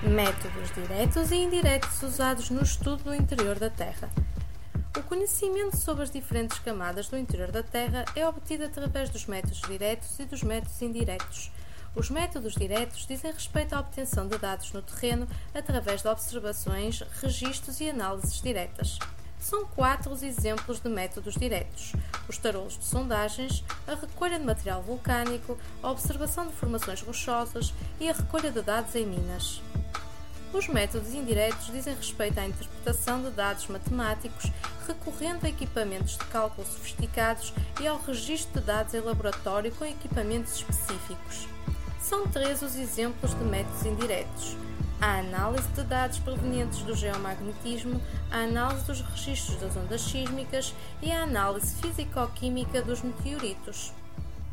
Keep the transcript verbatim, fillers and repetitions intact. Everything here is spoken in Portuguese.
Métodos diretos e indiretos usados no estudo do interior da Terra. O conhecimento sobre as diferentes camadas do interior da Terra é obtido através dos métodos diretos e dos métodos indiretos. Os métodos diretos dizem respeito à obtenção de dados no terreno através de observações, registros e análises diretas. São quatro os exemplos de métodos diretos: os tarolos de sondagens, a recolha de material vulcânico, a observação de formações rochosas e a recolha de dados em minas. Os métodos indiretos dizem respeito à interpretação de dados matemáticos, recorrendo a equipamentos de cálculo sofisticados e ao registro de dados em laboratório com equipamentos específicos. São três os exemplos de métodos indiretos: a análise de dados provenientes do geomagnetismo, a análise dos registros das ondas sísmicas e a análise físico-química dos meteoritos.